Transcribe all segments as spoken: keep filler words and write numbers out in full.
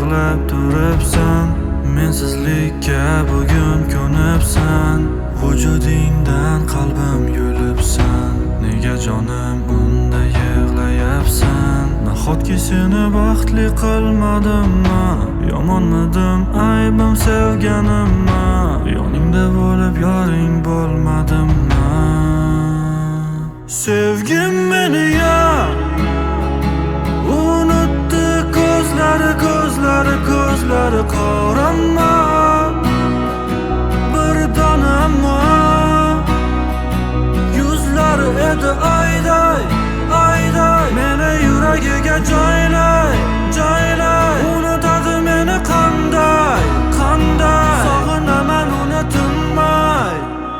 yig'lab turibsan, mensizlikka bugun ko'nibsan, vujudingdan qalbim yulibsan. Nega jonim unda yig'layapsan? Nahotki seni baxtli qilmadimmi? Yomonmidim, aybim sevganimmi? Yoningda bo'lib yoring bo'lmadimmi? Sevgim meni ya unutdi, ko'zlari ko'zlari ko'zlari qoramma, bir donamma yuzlari edi ayday ayday. Meni yuragiga joylay joylay, unutadi meni qanday qanday, sog'inaman uni tinmay.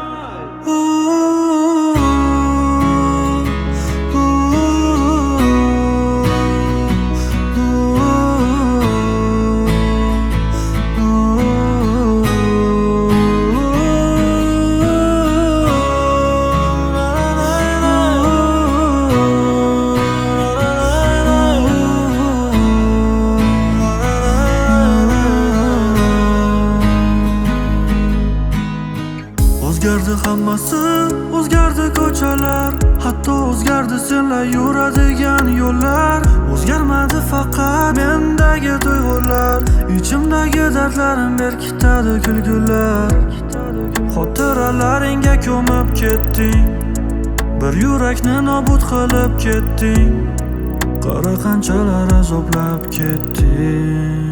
O'zgardi hammasi, o'zgardi ko'chalar, hatto o'zgardi senlar yuradigan yo'llar. O'zgarmadi faqat mendagi tuyg'ular, ichimdagi dardlarim berkitadi kulgular. Xotiralaringga ko'mib ketding, bir yurakni nobud qilib ketding. Qara qanchalar azoblab ketding.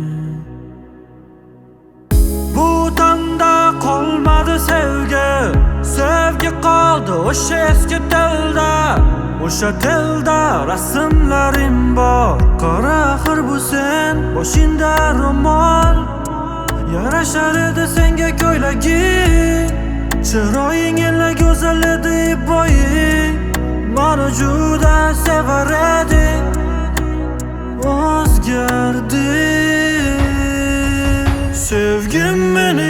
Bu tanda qolmadi sevgi, sevgi qoldi o'sha eski tilda. O'sha tilda rasmlarim bor. Qara axir bu sen, boshingda ro'mol, yarashar edi senga ko'ylaging. Chiroying ila go'zal edi, boying mani juda sevar eding. O'zgardi sevgim meni